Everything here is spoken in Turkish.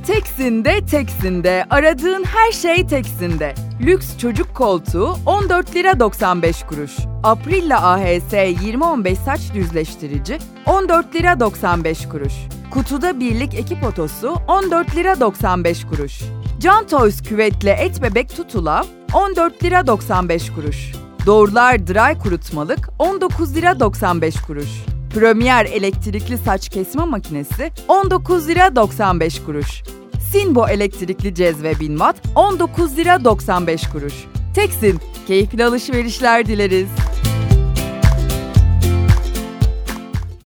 Teksin'de aradığın her şey Teksin'de. Lüks çocuk koltuğu 14 lira 95 kuruş. Aprilla AHS 2015 saç düzleştirici 14 lira 95 kuruş. Kutuda birlik ekip otosu 14 lira 95 kuruş. Can Toys küvetle et bebek tutula 14 lira 95 kuruş. Doğrular dry kurutmalık 19 lira 95 kuruş. Premier elektrikli saç kesme makinesi 19 lira 95 kuruş. Sinbo elektrikli cezve 1000 watt 19 lira 95 kuruş. Teksin, keyifli alışverişler dileriz.